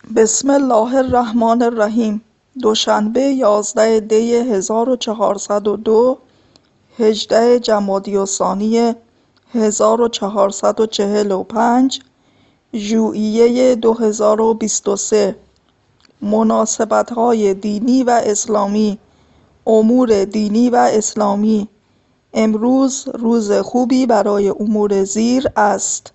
بسم الله الرحمن الرحیم. دوشنبه 11 دی 1402 18 جمادی الثانی 1445 ژوئیه 2023. مناسبت‌های دینی و اسلامی. امور دینی و اسلامی. امروز روز خوبی برای امور زیر است: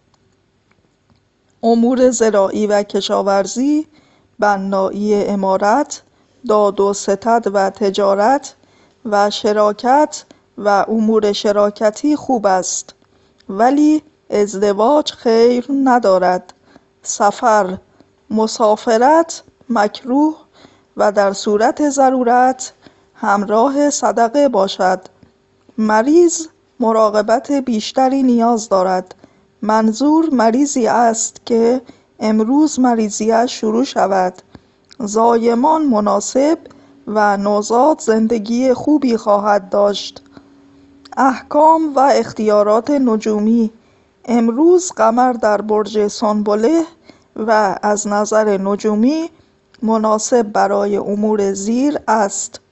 امور زراعی و کشاورزی، بنایی عمارت، داد و ستد و تجارت و شراکت و امور شراکتی خوب است، ولی ازدواج خیر ندارد. سفر، مسافرت مکروه و در صورت ضرورت همراه صدقه باشد. مریض مراقبت بیشتری نیاز دارد. منظور مریضی است که امروز مریضیش شروع شود. زایمان مناسب و نوزاد زندگی خوبی خواهد داشت. احکام و اختیارات نجومی. امروز قمر در برج سنبله و از نظر نجومی مناسب برای امور زیر است: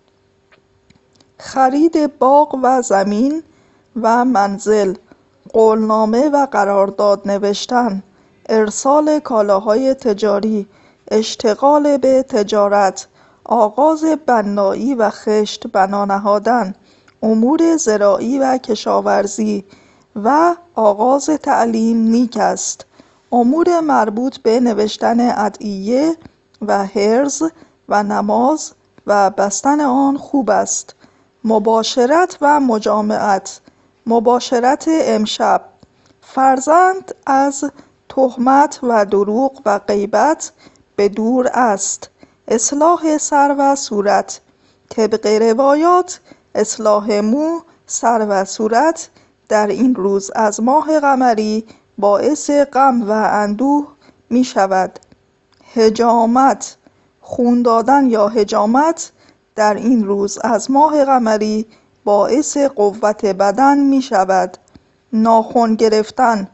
خرید باغ و زمین و منزل، قولنامه و قرارداد نوشتن، ارسال کالاهای تجاری، اشتغال به تجارت، آغاز بنایی و خشت بنا نهادن، امور زراعی و کشاورزی و آغاز تعلیم نیک است. امور مربوط به نوشتن ادعیه و حرز و نماز و بستن آن خوب است. مباشرت و مجامعت. مباشرت امشب: فرزند از تهمت و دروغ و غیبت به دور است. اصلاح سر و صورت. طبق روایات اصلاح مو، سر و صورت در این روز از ماه قمری باعث غم و اندوه می شود. حجامت، خون دادن یا حجامت در این روز از ماه قمری باعث قوت بدن می شود. ناخن گرفتن.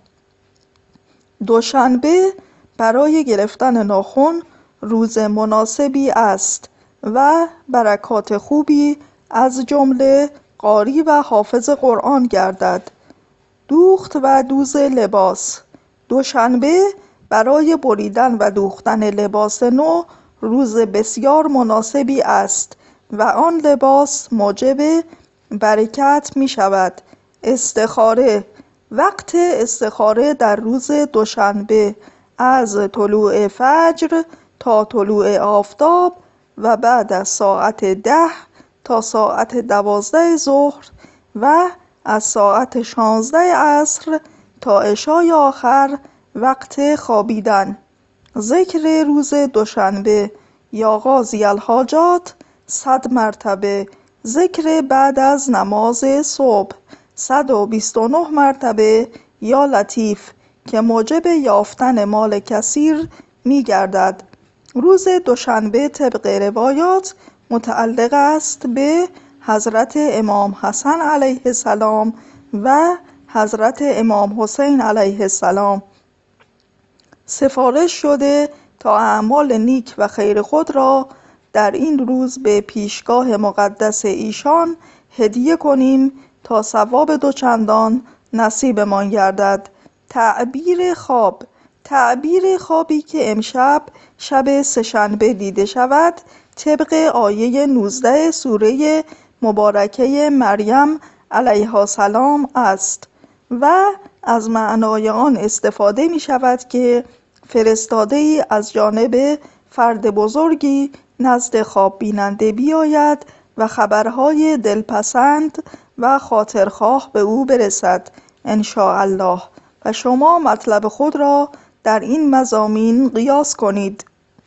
دوشنبه برای گرفتن ناخن روز مناسبی است و برکات خوبی از جمله قاری و حافظ قرآن گردد. دوخت و دوز لباس. دوشنبه برای بریدن و دوختن لباس نو روز بسیار مناسبی است و آن لباس موجب برکت می شود. استخاره. وقت استخاره در روز دوشنبه از طلوع فجر تا طلوع آفتاب و بعد از ساعت 10 تا ساعت 12 ظهر و از ساعت 16 عصر تا عشای آخر وقت خوابیدن. ذکر روز دوشنبه: یا قاضی الحاجات 100 مرتبه. ذکر بعد از نماز صبح 129 مرتبه یا لطیف که موجب یافتن مال کثیر می گردد. روز دوشنبه طبق روایات متعلق است به حضرت امام حسن علیه السلام و حضرت امام حسین علیه السلام. سفارش شده تا اعمال نیک و خیر خود را در این روز به پیشگاه مقدس ایشان هدیه کنیم تا ثواب دوچندان نصیبمان گردد. تعبیر خواب. تعبیر خوابی که امشب شب سه‌شنبه دیده شود طبق آیه 19 سوره مبارکه مریم علیها السلام است و از معنای آن استفاده می شود که فرستاده‌ای از جانب فرد بزرگی نزد خواب بیننده بیاید و خبرهای دلپسند و خاطرخواه به او برسد انشاءالله، و شما مطلب خود را در این مضامین قیاس کنید.